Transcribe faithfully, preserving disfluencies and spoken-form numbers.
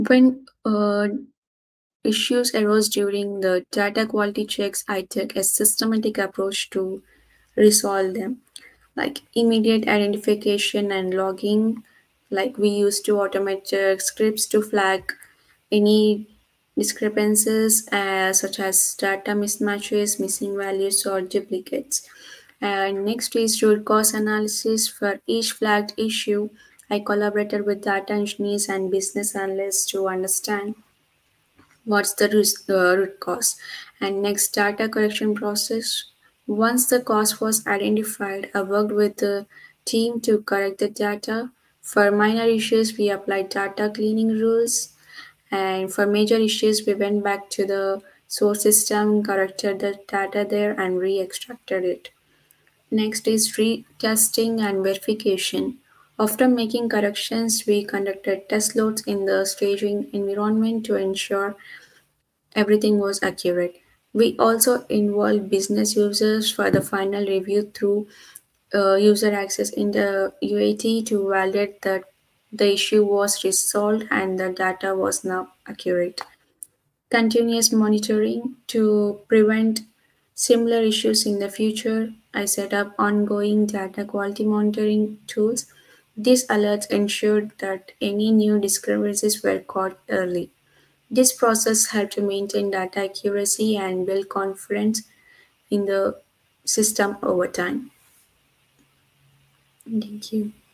When uh, issues arose during the data quality checks, I took a systematic approach to resolve them, like immediate identification and logging. Like we used to automate uh, scripts to flag any discrepancies, uh, such as data mismatches, missing values, or duplicates. And next is root cause analysis. For each flagged issue, I collaborated with data engineers and business analysts to understand what's the root, uh, root cause. And next, data correction process. Once the cause was identified, I worked with the team to correct the data. For minor issues, we applied data cleaning rules, and for major issues, we went back to the source system, corrected the data there, and re-extracted it. Next is retesting and verification. After making corrections, we conducted test loads in the staging environment to ensure everything was accurate. We also involved business users for the final review through uh, user access in the U A T to validate that the issue was resolved and the data was now accurate. Continuous monitoring to prevent similar issues in the future. I set up ongoing data quality monitoring tools. These alerts ensured that any new discrepancies were caught early. This process helped to maintain data accuracy and build confidence in the system over time. Thank you.